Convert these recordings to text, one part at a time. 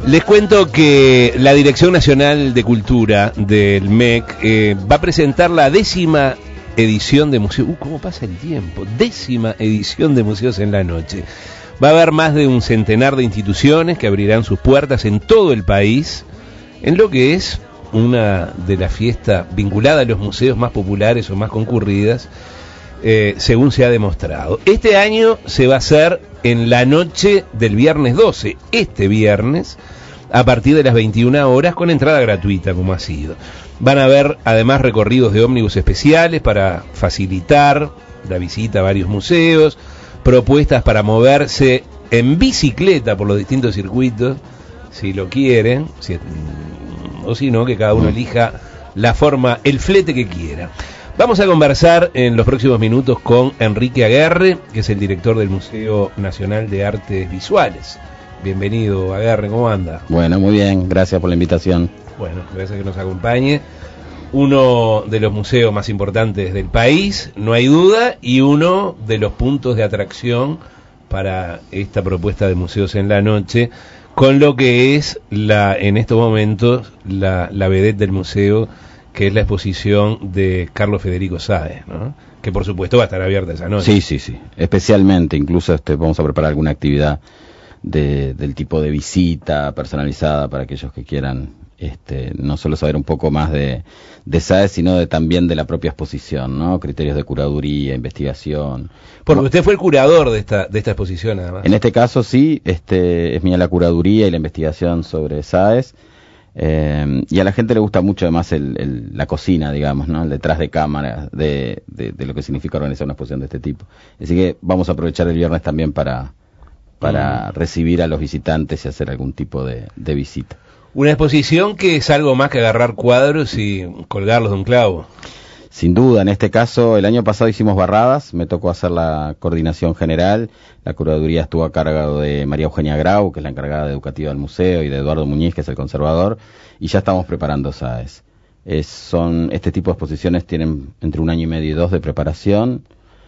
Les cuento que la Dirección Nacional de Cultura del MEC va a presentar la 10ª edición de Museos. ¿Cómo pasa el tiempo? 10ª edición de Museos en la Noche. Va a haber más de un centenar de instituciones que abrirán sus puertas en todo el país, en lo que es una de las fiestas vinculadas a los museos más populares o más concurridas, según se ha demostrado. Este año se va a hacer en la noche del viernes 12, este viernes, a partir de las 21 horas, con entrada gratuita, como ha sido. Van a haber además recorridos de ómnibus especiales para facilitar la visita a varios museos, propuestas para moverse en bicicleta por los distintos circuitos, si lo quieren, o si no, que cada uno elija la forma, el flete que quiera. Vamos a conversar en los próximos minutos con Enrique Aguerre, que es el director del Museo Nacional de Artes Visuales. Bienvenido, Aguerre, ¿cómo anda? Bueno, muy bien, gracias por la invitación. Bueno, gracias que nos acompañe. Uno de los museos más importantes del país, no hay duda, y uno de los puntos de atracción para esta propuesta de Museos en la Noche, con lo que es en estos momentos la vedette del museo, que es la exposición de Carlos Federico Sáez, ¿no? Que por supuesto va a estar abierta esa noche. Sí, especialmente, incluso vamos a preparar alguna actividad del tipo de visita personalizada para aquellos que quieran no solo saber un poco más de Sáez, sino también de la propia exposición, ¿no? Criterios de curaduría, investigación. Porque usted fue el curador de esta exposición, además. En este caso sí, es mía la curaduría y la investigación sobre Sáez. Y a la gente le gusta mucho además la cocina, digamos, ¿no? El detrás de cámara de lo que significa organizar una exposición de este tipo. Así que vamos a aprovechar el viernes también para recibir a los visitantes y hacer algún tipo de visita. Una exposición que es algo más que agarrar cuadros y colgarlos de un clavo. Sin duda, en este caso, el año pasado hicimos barradas, me tocó hacer la coordinación general, la curaduría estuvo a cargo de María Eugenia Grau, que es la encargada de educativa del museo, y de Eduardo Muñiz, que es el conservador, y ya estamos preparando Sáez. Este tipo de exposiciones tienen entre 1 año y medio y 2 de preparación,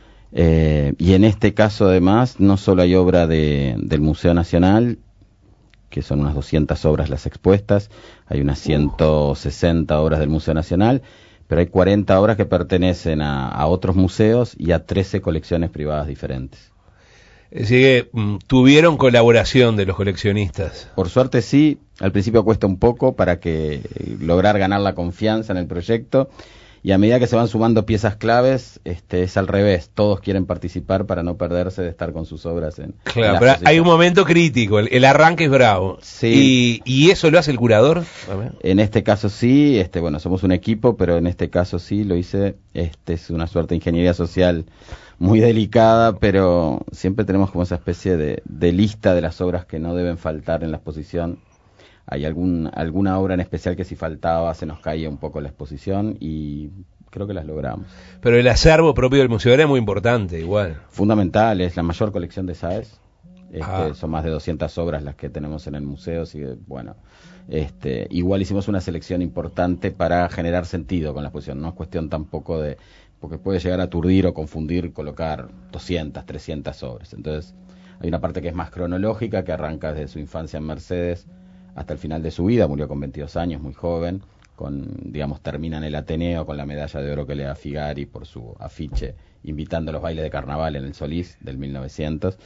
y en este caso además no solo hay obra del Museo Nacional, que son unas 200 obras las expuestas, hay unas 160 obras del Museo Nacional, pero hay 40 obras que pertenecen a otros museos y a 13 colecciones privadas diferentes. Es decir, que tuvieron colaboración de los coleccionistas. Por suerte sí, al principio cuesta un poco para lograr ganar la confianza en el proyecto, y a medida que se van sumando piezas claves, es al revés, todos quieren participar para no perderse de estar con sus obras en Claro, pero hay un momento crítico, el arranque es bravo. Sí. ¿Y eso lo hace el curador? En este caso sí, bueno, somos un equipo, pero en este caso sí lo hice, es una suerte de ingeniería social muy delicada, pero siempre tenemos como esa especie de lista de las obras que no deben faltar en la exposición. Hay alguna obra en especial que si faltaba se nos caía un poco la exposición y creo que las logramos. Pero el acervo propio del museo era muy importante, igual. Fundamental, es la mayor colección de Sáez. Son más de 200 obras las que tenemos en el museo, así que bueno, igual hicimos una selección importante para generar sentido con la exposición. No es cuestión tampoco porque puede llegar a aturdir o confundir colocar 200, 300 obras. Entonces hay una parte que es más cronológica, que arranca desde su infancia en Mercedes hasta el final de su vida, murió con 22 años, muy joven, termina en el Ateneo con la medalla de oro que le da Figari por su afiche, invitando a los bailes de carnaval en el Solís del 1900,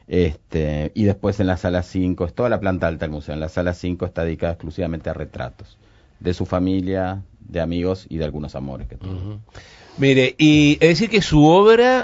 y después en la sala 5, es toda la planta alta del museo, en la sala 5 está dedicada exclusivamente a retratos de su familia, de amigos y de algunos amores que tuvo. Uh-huh. Mire, y es decir que su obra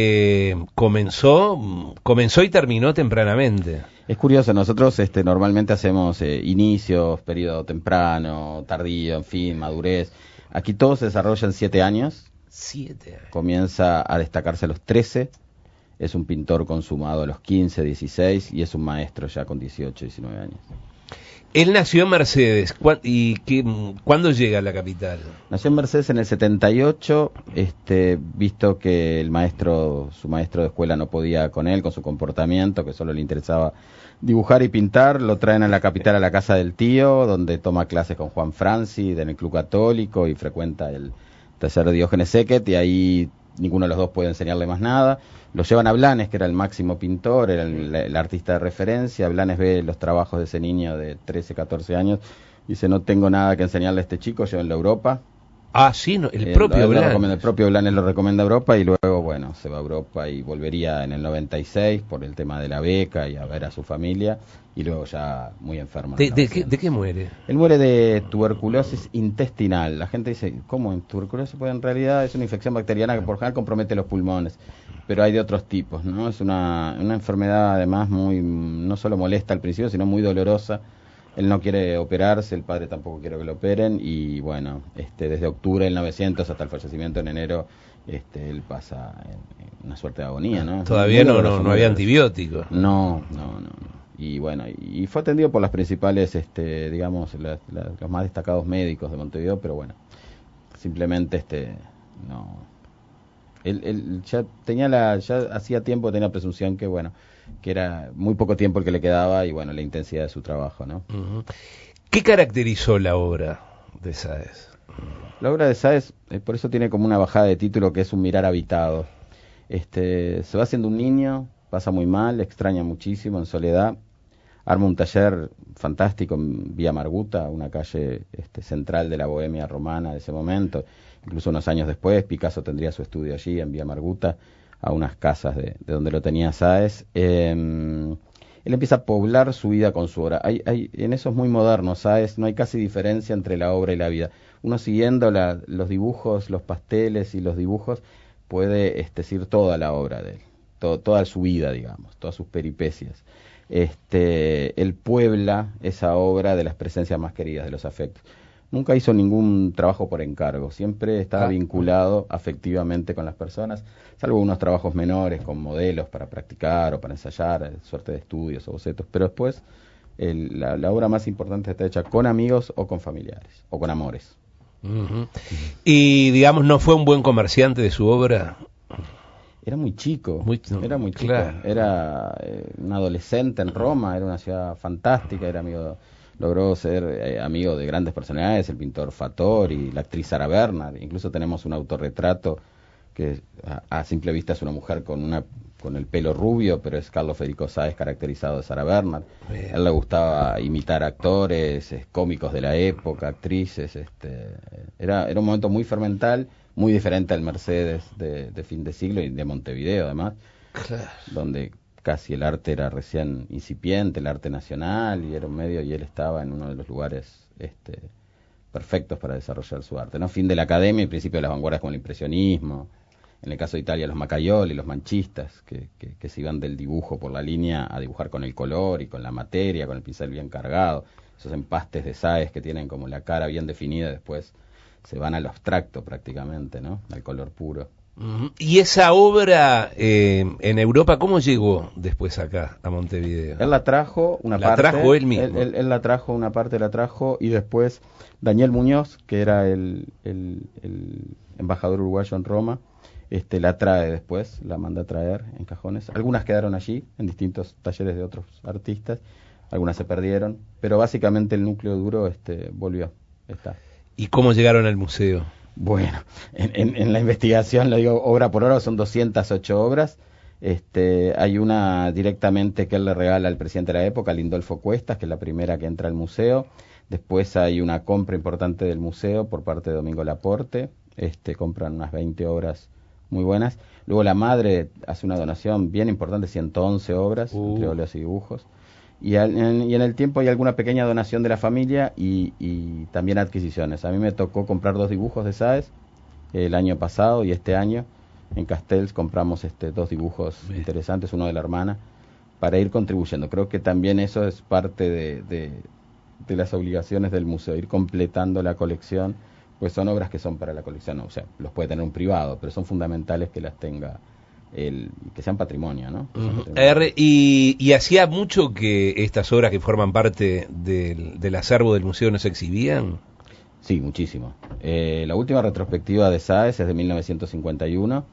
comenzó y terminó tempranamente. Es curioso, nosotros normalmente hacemos inicios, periodo temprano, tardío, en fin, madurez. Aquí todo se desarrolla en 7 años. 7 años. Comienza a destacarse a los 13. Es un pintor consumado a los 15, 16 y es un maestro ya con 18, 19 años. Él nació en Mercedes. ¿Cuándo llega a la capital? Nació en Mercedes en el 78, visto que su maestro de escuela no podía con él, con su comportamiento, que solo le interesaba dibujar y pintar, lo traen a la capital, a la casa del tío, donde toma clases con Juan Franci en el Club Católico y frecuenta el taller de Diógenes Eckert, y ahí ninguno de los dos puede enseñarle más nada. Lo llevan a Blanes, que era el máximo pintor, era el artista de referencia. Blanes ve los trabajos de ese niño de 13, 14 años, y dice, no tengo nada que enseñarle a este chico, llévenlo a Europa. Ah, sí, no, el propio Blanes. El propio Blanes lo recomienda a Europa, y luego, bueno, se va a Europa y volvería en el 96 por el tema de la beca y a ver a su familia, y luego ya muy enfermo. ¿De qué muere? Él muere de tuberculosis intestinal. La gente dice, ¿cómo? Tuberculosis, pues en realidad es una infección bacteriana que por general compromete los pulmones, pero hay de otros tipos, ¿no? Es una enfermedad además muy, no solo molesta al principio, sino muy dolorosa. Él no quiere operarse, el padre tampoco quiere que lo operen, y bueno, desde octubre del 900 hasta el fallecimiento en enero, él pasa en una suerte de agonía, ¿no? Todavía no había antibióticos. No. Y bueno, y fue atendido por las principales, digamos, los más destacados médicos de Montevideo, pero bueno, simplemente, no. Él ya hacía tiempo tenía presunción que, bueno, que era muy poco tiempo el que le quedaba, y bueno, la intensidad de su trabajo, ¿no? Uh-huh. ¿Qué caracterizó la obra de Sáez? La obra de Sáez, por eso tiene como una bajada de título, que es un mirar habitado. Se va haciendo un niño, pasa muy mal, extraña muchísimo, en soledad, arma un taller fantástico en Vía Marguta, una calle central de la bohemia romana de ese momento. Incluso unos años después, Picasso tendría su estudio allí, en Vía Marguta, a unas casas de donde lo tenía Sáez. Él empieza a poblar su vida con su obra. En eso es muy moderno, Sáez, no hay casi diferencia entre la obra y la vida. Uno siguiendo los dibujos, los pasteles y los dibujos, puede decir toda la obra de él, toda su vida, digamos, todas sus peripecias. Él puebla esa obra de las presencias más queridas, de los afectos. Nunca hizo ningún trabajo por encargo, siempre estaba vinculado afectivamente con las personas, salvo unos trabajos menores con modelos para practicar o para ensayar, suerte de estudios o bocetos, pero después la obra más importante está hecha con amigos o con familiares, o con amores. Uh-huh. Y digamos, ¿no fue un buen comerciante de su obra? Era muy chico, era muy chico, claro. Era un adolescente en Roma, era una ciudad fantástica, logró ser amigo de grandes personalidades, el pintor Fattori, la actriz Sarah Bernhardt. Incluso tenemos un autorretrato que a simple vista es una mujer con el pelo rubio, pero es Carlos Federico Sáez caracterizado de Sarah Bernhardt. A él le gustaba imitar actores, cómicos de la época, actrices. Era un momento muy fermental, muy diferente al Mercedes de fin de siglo y de Montevideo, además, claro, donde casi el arte era recién incipiente, el arte nacional, y era un medio, y él estaba en uno de los lugares perfectos para desarrollar su arte, ¿no? Fin de la academia y principio de las vanguardias como el impresionismo. En el caso de Italia, los Macaioli, los manchistas, que se iban del dibujo por la línea a dibujar con el color y con la materia, con el pincel bien cargado. Esos empastes de Sáez que tienen como la cara bien definida, después se van al abstracto prácticamente, ¿no? Al color puro. ¿Y esa obra en Europa cómo llegó después acá a Montevideo? Él la trajo una parte. ¿La trajo él mismo? Él la trajo, una parte la trajo, y después Daniel Muñoz, que era el embajador uruguayo en Roma, la trae después, la manda a traer en cajones. Algunas quedaron allí, en distintos talleres de otros artistas, algunas se perdieron, pero básicamente el núcleo duro volvió. Está. ¿Y cómo llegaron al museo? Bueno, en la investigación, lo digo obra por obra, son 208 obras. Hay una directamente que él le regala al presidente de la época, Lindolfo Cuestas, que es la primera que entra al museo. Después hay una compra importante del museo por parte de Domingo Laporte. Compran unas 20 obras muy buenas. Luego la madre hace una donación bien importante, 111 obras, entre óleos y dibujos. Y en el tiempo hay alguna pequeña donación de la familia y también adquisiciones. A mí me tocó comprar 2 dibujos de Sáez el año pasado, y este año en Castells compramos 2 dibujos interesantes, uno de la hermana, para ir contribuyendo. Creo que también eso es parte de las obligaciones del museo, ir completando la colección, pues son obras que son para la colección, o sea, los puede tener un privado, pero son fundamentales que las tenga que sean patrimonio, ¿no? Y hacía mucho que estas obras que forman parte del acervo del museo no se exhibían. Sí, muchísimo. La última retrospectiva de Sáez es de 1951.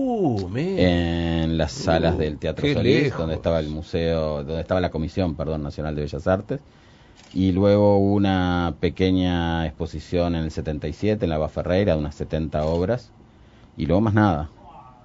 En las salas del Teatro Solís, lejos, donde estaba el museo, donde estaba la Comisión, Nacional de Bellas Artes. Y luego una pequeña exposición en el 77 en la Aba Ferreira, de unas 70 obras. Y luego más nada.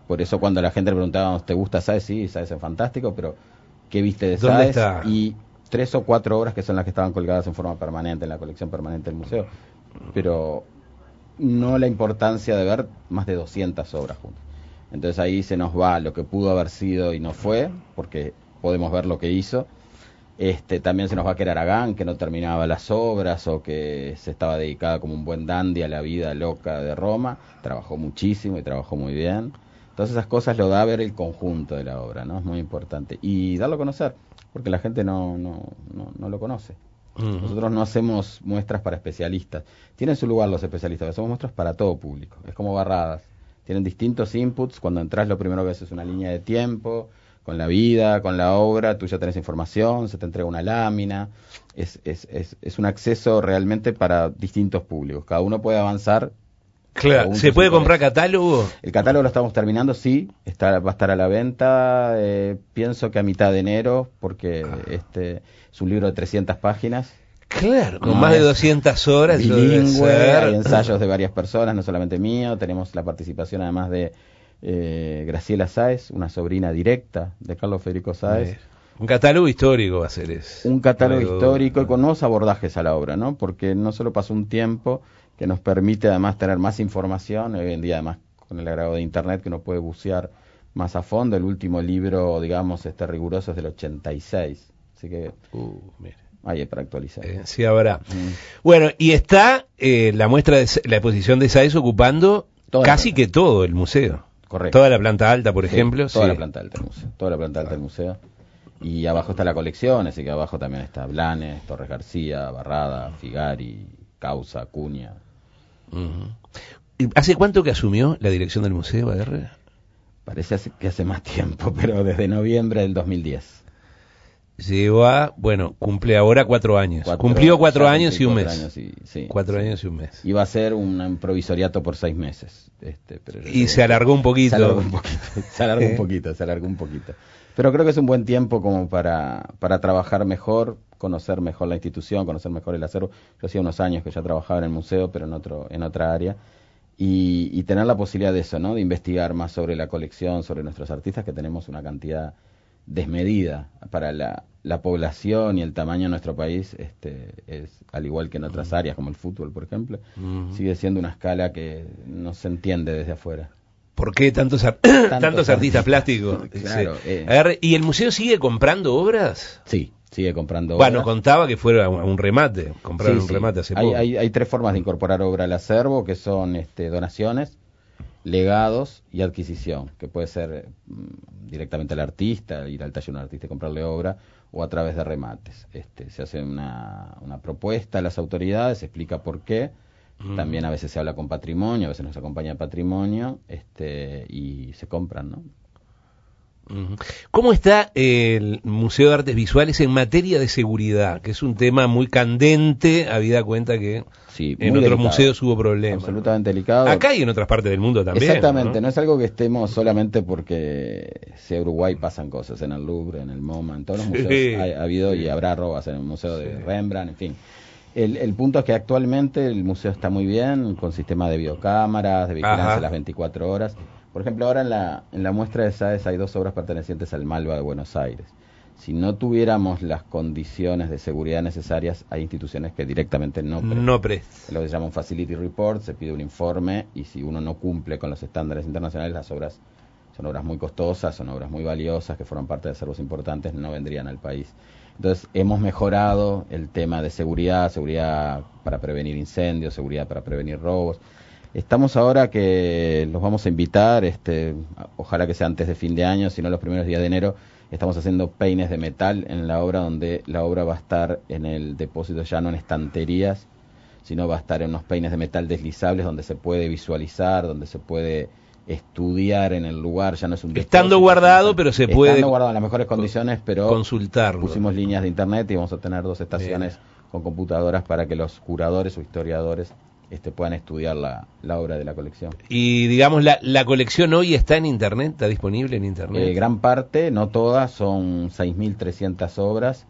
Por eso cuando la gente le preguntaba, ¿te gusta Sáez? Sí, Sáez es fantástico, pero ¿qué viste de ¿Dónde Sáez? está? Y 3 o 4 obras que son las que estaban colgadas en forma permanente en la colección permanente del museo, pero no la importancia de ver más de 200 obras juntas. Entonces ahí se nos va lo que pudo haber sido y no fue, porque podemos ver lo que hizo. También se nos va a quedar Aragán, que no terminaba las obras o que se estaba dedicada como un buen dandy a la vida loca de Roma. Trabajó muchísimo y trabajó muy bien. Entonces esas cosas lo da a ver el conjunto de la obra, ¿no? Es muy importante. Y darlo a conocer, porque la gente no lo conoce. Nosotros no hacemos muestras para especialistas. Tienen su lugar los especialistas, pero hacemos muestras para todo público. Es como Barradas. Tienen distintos inputs. Cuando entras, lo primero que ves es una línea de tiempo, con la vida, con la obra. Tú ya tenés información, se te entrega una lámina. Es un acceso realmente para distintos públicos. Cada uno puede avanzar. Claro, ¿se puede comprar catálogo? El catálogo lo estamos terminando, sí, va a estar a la venta, pienso que a mitad de enero, porque es un libro de 300 páginas. Claro, con más de 200 horas. Bilingüe, hay ensayos de varias personas, no solamente mío, tenemos la participación además de Graciela Sáez, una sobrina directa de Carlos Federico Sáez. Un catálogo histórico va a ser eso. Un catálogo histórico y con nuevos abordajes a la obra, ¿no? Porque no solo pasó un tiempo que nos permite además tener más información, hoy en día además con el agrado de internet que uno puede bucear más a fondo. El último libro, digamos, riguroso es del 86, así que mire. Ahí es para actualizar. Sí, habrá. Bueno, y está la muestra de la exposición de Sáez ocupando casi que todo el museo. Correcto. Toda la planta alta, por ejemplo. Toda la planta alta del museo. Toda la planta alta del museo. Y abajo está la colección, así que abajo también está Blanes, Torres García, Barrada, Figari, Causa, Acuña. ¿Hace cuánto que asumió la dirección del museo, AR? Parece que hace más tiempo, pero desde noviembre del 2010. Llegó cumple ahora 4 años. Cumplió 4 años y un mes. 4 años y un mes. Iba a ser un provisoriato por 6 meses. Y se alargó un poquito. Se alargó un poquito. Pero creo que es un buen tiempo como para trabajar mejor, conocer mejor la institución, conocer mejor el acervo. Yo hacía unos años que ya trabajaba en el museo, pero en otra área. Y tener la posibilidad de eso, ¿no? De investigar más sobre la colección, sobre nuestros artistas, que tenemos una cantidad desmedida para la población y el tamaño de nuestro país. Es al igual que en otras áreas, como el fútbol, por ejemplo, sigue siendo una escala que no se entiende desde afuera. ¿Por qué tantos artistas plásticos? Claro. ¿Y el museo sigue comprando obras? Sí, sigue comprando obras. Bueno, contaba que fuera un remate, compraron un remate hace poco. Hay 3 formas de incorporar obra al acervo, que son donaciones, legados y adquisición, que puede ser directamente al artista, ir al taller de un artista y comprarle obra, o a través de remates. Se hace una propuesta a las autoridades, se explica por qué. También a veces se habla con patrimonio, a veces nos acompaña patrimonio, y se compran, ¿no? ¿Cómo está el Museo de Artes Visuales en materia de seguridad? Que es un tema muy candente, habida cuenta que en otros museos hubo problemas. Absolutamente delicado. Acá y en otras partes del mundo también. Exactamente, no es algo que estemos solamente porque sea Uruguay pasan cosas, en el Louvre, en el MoMA, en todos los museos ha habido y habrá robas, en el Museo de Rembrandt, en fin. El punto es que actualmente el museo está muy bien, con sistema de videocámaras, de vigilancia las 24 horas. Por ejemplo, ahora en la muestra de Sáez hay 2 obras pertenecientes al Malva de Buenos Aires. Si no tuviéramos las condiciones de seguridad necesarias, hay instituciones que directamente no prestan. Lo que se llama un Facility Report, se pide un informe, y si uno no cumple con los estándares internacionales, las obras son obras muy costosas, son obras muy valiosas, que forman parte de acervos importantes, no vendrían al país. Entonces, hemos mejorado el tema de seguridad para prevenir incendios, seguridad para prevenir robos. Estamos ahora que los vamos a invitar, ojalá que sea antes de fin de año, si no los primeros días de enero, estamos haciendo peines de metal en la obra, donde la obra va a estar en el depósito ya no en estanterías, sino va a estar en unos peines de metal deslizables donde se puede visualizar, donde se puede estudiar en el lugar, ya no es un depósito. Estando guardado, pero se puede... Estando guardado en las mejores condiciones, pero consultarlo. Pusimos líneas de internet y vamos a tener 2 estaciones con computadoras para que los curadores o historiadores puedan estudiar la obra de la colección. Y digamos, la colección hoy está en internet, está disponible en internet. Gran parte, no todas, son 6.300 obras.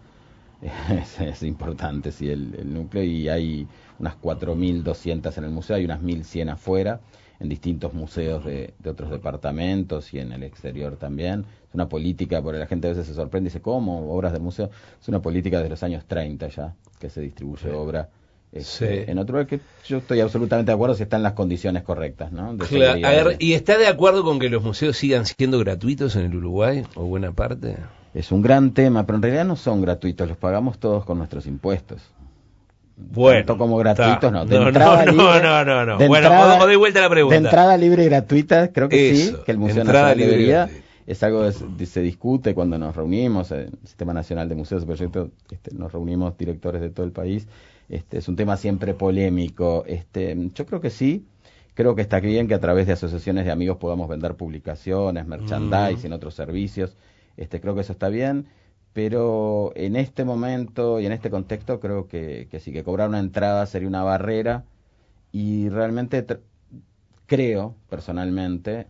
Es importante, sí, el núcleo, y hay unas 4.200 en el museo, hay unas 1.100 afuera. en distintos museos de otros departamentos y en el exterior también. Es una política, porque la gente a veces se sorprende y dice, ¿cómo? Obras del museo. Es una política de los años 30 ya, que se distribuye obra en otro lugar, que yo estoy absolutamente de acuerdo si están las condiciones correctas, ¿no? Claro. A ver, ¿y está de acuerdo con que los museos sigan siendo gratuitos en el Uruguay, o buena parte? Es un gran tema, pero en realidad no son gratuitos, los pagamos todos con nuestros impuestos. Bueno, tanto como gratuitos, no. No. Bueno, o de vuelta la pregunta. De entrada libre y gratuita, creo que sí, que el Museo Nacional debería. Es algo que se discute cuando nos reunimos, en el Sistema Nacional de Museos, proyecto, nos reunimos directores de todo el país. Es un tema siempre polémico. Yo creo que sí. Creo que está bien que a través de asociaciones de amigos podamos vender publicaciones, merchandising, otros servicios. Creo que eso está bien. Pero en este momento y en este contexto creo que sí, que cobrar una entrada sería una barrera, y realmente creo personalmente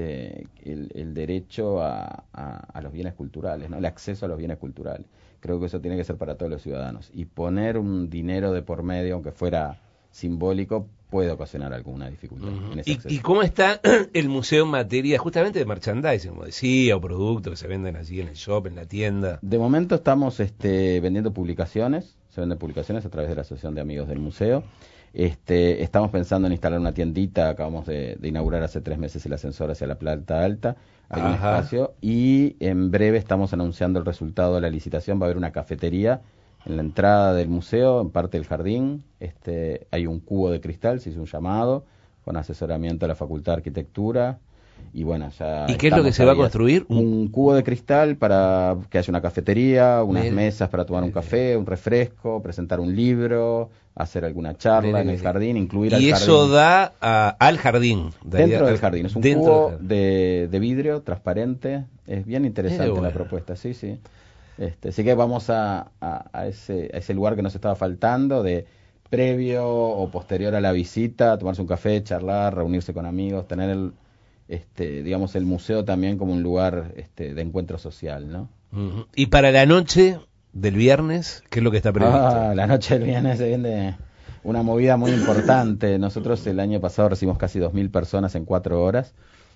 el derecho a los bienes culturales, ¿no? El acceso a los bienes culturales. Creo que eso tiene que ser para todos los ciudadanos, y poner un dinero de por medio, aunque fuera simbólico, puede ocasionar alguna dificultad en ese acceso. ¿Y cómo está el museo en materia justamente de merchandising, como decía, o productos que se venden allí en el shop, en la tienda? De momento estamos vendiendo publicaciones, se venden publicaciones a través de la Asociación de Amigos del Museo. Estamos pensando en instalar una tiendita, acabamos de inaugurar hace 3 meses el ascensor hacia la planta alta, hay un espacio, y en breve estamos anunciando el resultado de la licitación. Va a haber una cafetería en la entrada del museo, en parte del jardín. Hay un cubo de cristal, se hizo un llamado, con asesoramiento de la Facultad de Arquitectura. Y bueno, ya. ¿Y qué es lo que se va a construir? Un cubo de cristal para que haya una cafetería, unas mesas para tomar un café, un refresco, presentar un libro, hacer alguna charla en el jardín, incluir al jardín. Y eso da al jardín. Dentro del jardín, es un cubo de vidrio transparente, es bien interesante la propuesta, sí. Así que vamos a ese lugar que nos estaba faltando, de previo o posterior a la visita, tomarse un café, charlar, reunirse con amigos, tener digamos, el museo también como un lugar de encuentro social, ¿no? Y para la noche del viernes, ¿qué es lo que está previsto? La noche del viernes se viene una movida muy importante. Nosotros el año pasado recibimos casi 2.000 personas en 4 horas.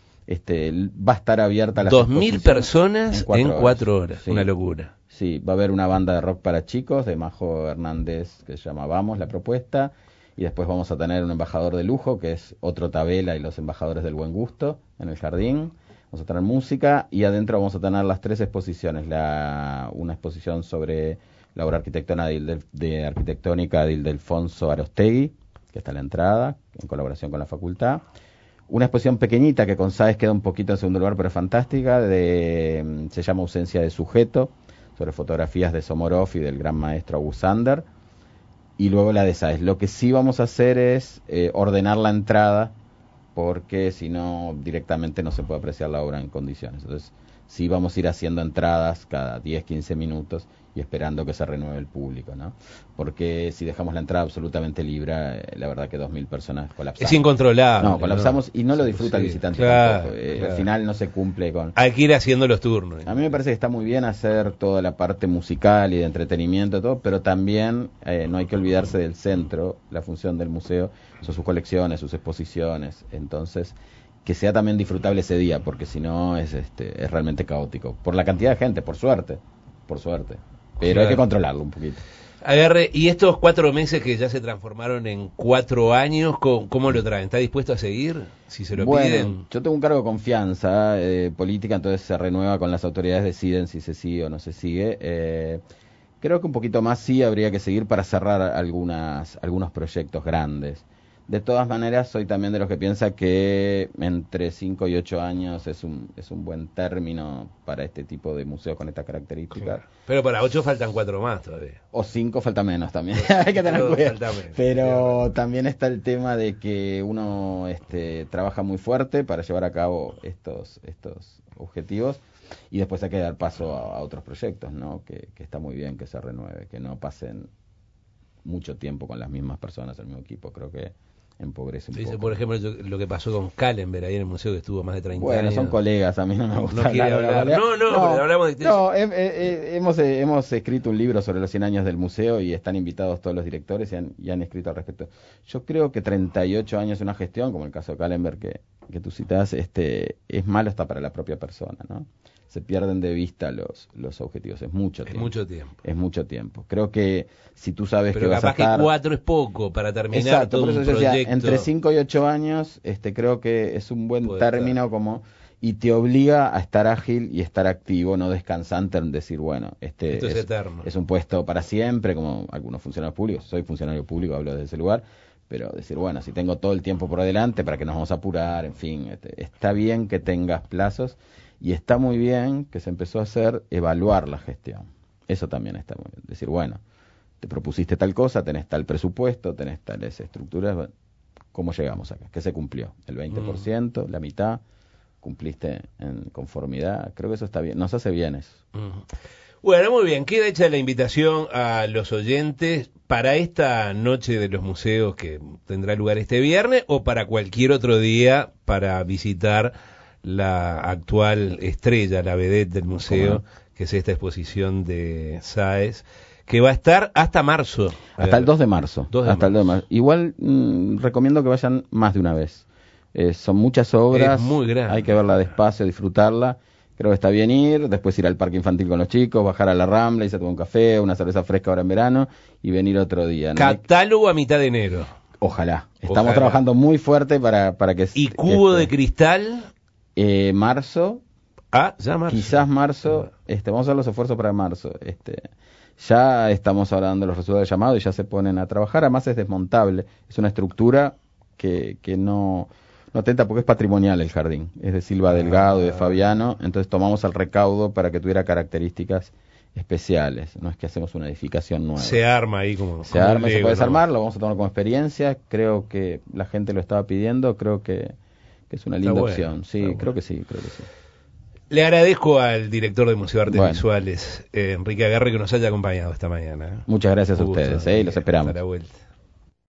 Va a estar abierta la 2.000 personas en 4 horas. Sí. Una locura. Sí, va a haber una banda de rock para chicos de Majo Hernández, que se llama Vamos, la propuesta. Y después vamos a tener un embajador de lujo, que es Otro Tabela y los embajadores del buen gusto, en el jardín. Vamos a tener música, y adentro vamos a tener las 3 exposiciones. Una exposición sobre la obra arquitectónica de Ildefonso Arostegui, que está en la entrada, en colaboración con la facultad. Una exposición pequeñita que con Sáez queda un poquito en segundo lugar, pero fantástica, se llama Ausencia de sujeto, sobre fotografías de Somorov y del gran maestro August Sander. Y luego la de Sáez. Lo que sí vamos a hacer es ordenar la entrada, porque si no, directamente no se puede apreciar la obra en condiciones. Entonces, sí vamos a ir haciendo entradas cada 10, 15 minutos y esperando que se renueve el público, ¿no? Porque si dejamos la entrada absolutamente libre, la verdad que 2.000 personas colapsamos. Es incontrolable. No, colapsamos, y no lo disfruta el visitante tampoco. Al final no se cumple con... Hay que ir haciendo los turnos. A mí me parece que está muy bien hacer toda la parte musical y de entretenimiento, todo, pero también no hay que olvidarse del centro. La función del museo son sus colecciones, sus exposiciones. Entonces, que sea también disfrutable ese día, porque si no es realmente caótico. Por la cantidad de gente, por suerte. Pero hay que controlarlo un poquito. Agarre, y estos 4 meses que ya se transformaron en 4 años, ¿cómo lo traen? ¿Está dispuesto a seguir? Si se lo piden. Yo tengo un cargo de confianza política, entonces se renueva con las autoridades, deciden si se sigue o no se sigue. Creo que un poquito más sí habría que seguir para cerrar algunos proyectos grandes. De todas maneras, soy también de los que piensa que entre 5 y 8 años es un buen término para este tipo de museos con estas características. Claro. Pero para 8 faltan 4 más todavía. O 5 falta menos también. Hay que tener cuidado. Pero también está el tema de que uno trabaja muy fuerte para llevar a cabo estos objetivos, y después hay que dar paso a otros proyectos, ¿no? Que está muy bien que se renueve, que no pasen mucho tiempo con las mismas personas, el mismo equipo. Creo que empobrece un Dice, poco. por ejemplo, lo que pasó con Kallenberg ahí en el museo, que estuvo más de 30 años. Bueno, son colegas, a mí no me gusta no quiere hablar. No, pero hablamos de... No, hemos escrito un libro sobre los 100 años del museo y están invitados todos los directores y han escrito al respecto. Yo creo que 38 años de una gestión, como el caso de Kallenberg que tú citas, es malo hasta para la propia persona, ¿no? Se pierden de vista los objetivos. Es mucho tiempo. Es mucho tiempo. Creo que si tú sabes pero que vas a estar... Pero capaz que 4 es poco para terminar. Exacto, todo por eso un yo decía, proyecto. entre 5 y 8 años, creo que es un buen término como... Y te obliga a estar ágil y estar activo, no descansante en decir, bueno, esto es eterno. Es un puesto para siempre, como algunos funcionarios públicos. Soy funcionario público, hablo desde ese lugar. Pero decir, bueno, si tengo todo el tiempo por delante, ¿para que nos vamos a apurar? En fin, está bien que tengas plazos. Y está muy bien que se empezó a hacer evaluar la gestión. Eso también está muy bien. Decir, bueno, te propusiste tal cosa, tenés tal presupuesto, tenés tales estructuras. Bueno, ¿cómo llegamos acá? ¿Qué se cumplió? ¿El 20%? ¿La mitad? ¿Cumpliste en conformidad? Creo que eso está bien. Nos hace bien eso. Bueno, muy bien. Queda hecha la invitación a los oyentes para esta noche de los museos que tendrá lugar este viernes o para cualquier otro día para visitar la actual estrella, la vedette del museo, que es esta exposición de Sáez, que va a estar hasta marzo. Hasta el 2 de marzo. El 2 de marzo. Igual recomiendo que vayan más de una vez. Son muchas obras, es muy grande. Hay que verla despacio, disfrutarla. Creo que está bien ir, después ir al parque infantil con los chicos, bajar a la Rambla, irse a tomar un café, una cerveza fresca ahora en verano y venir otro día, ¿no? Catálogo a mitad de enero. Ojalá. Estamos trabajando muy fuerte para que... ¿Y Cubo de Cristal? Marzo. Ya marzo. Quizás marzo. Vamos a hacer los esfuerzos para marzo. Ya estamos ahora dando los resultados de llamado y ya se ponen a trabajar. Además es desmontable. Es una estructura que no atenta porque es patrimonial el jardín. Es de Silva Delgado y de Fabiano. Entonces tomamos el recaudo para que tuviera características especiales. No es que hacemos una edificación nueva. Se arma ahí como... Se arma, se puede desarmar. Lo vamos a tomar como experiencia. Creo que la gente lo estaba pidiendo. Creo que es una linda opción. Sí, creo que sí. Le agradezco al director de Museo de Artes Visuales, Enrique Aguerre, que nos haya acompañado esta mañana. Muchas gracias a ustedes, los esperamos. Hasta la vuelta.